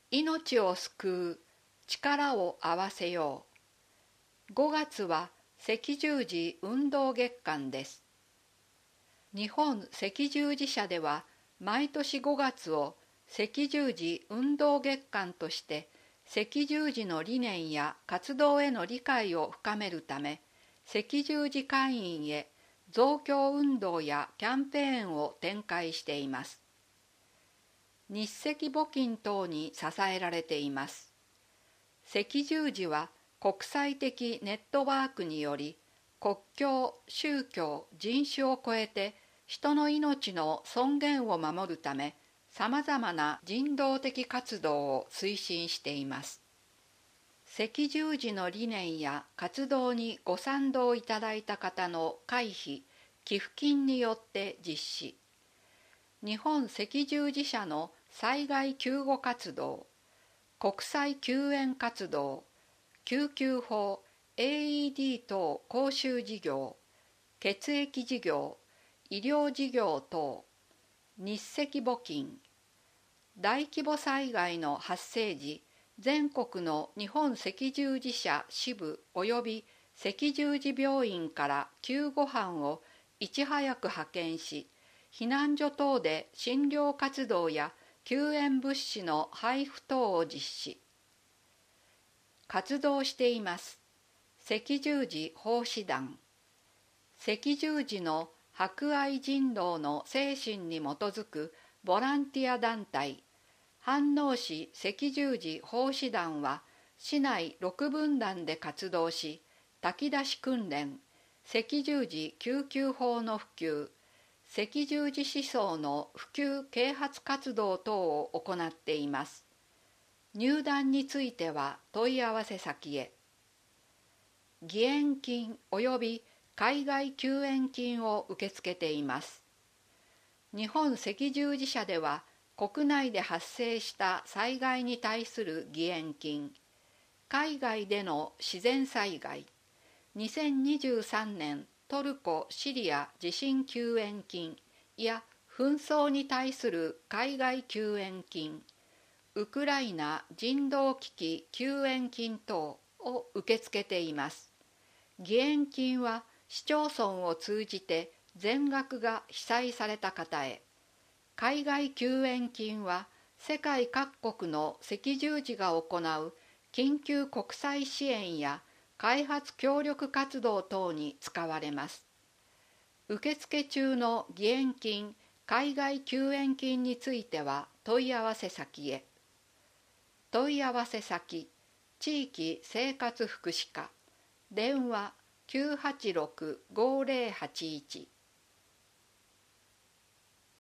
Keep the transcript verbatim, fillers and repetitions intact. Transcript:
命を救う力を合わせよう。ごがつは赤十字運動月間です。日本赤十字社では毎年ごがつを赤十字運動月間として赤十字の理念や活動への理解を深めるため、赤十字会員へ増強運動やキャンペーンを展開しています。日赤募金等に支えられています。赤十字は国際的ネットワークにより、国境、宗教、人種を超えて人の命の尊厳を守るため、さまざまな人道的活動を推進しています。赤十字の理念や活動にご賛同いただいた方の会費、寄付金によって実施。日本赤十字社の災害救護活動、国際救援活動、救急法、エーイーディー 等講習事業、血液事業、医療事業等、日赤募金、大規模災害の発生時、全国の日本赤十字社支部及び赤十字病院から救護班をいち早く派遣し、避難所等で診療活動や救援物資の配布等を実施。活動しています。赤十字奉仕団。赤十字の博愛人道の精神に基づくボランティア団体、飯能市赤十字奉仕団は市内ろく分団で活動し、炊き出し訓練、赤十字救急法の普及、赤十字思想の普及啓発活動等を行っています。入団については問い合わせ先へ。義援金及び海外救援金を受け付けています。日本赤十字社では国内で発生した災害に対する義援金、海外での自然災害、にせんにじゅうさんねんトルコ・シリア地震救援金や紛争に対する海外救援金、ウクライナ人道危機救援金等を受け付けています。義援金は市町村を通じて全額が被災された方へ、海外救援金は世界各国の赤十字が行う緊急国際支援や開発協力活動等に使われます。受付中の義援金、海外救援金については問い合わせ先へ。問い合わせ先、地域生活福祉課、電話きゅうはちろく ごーぜろはちいち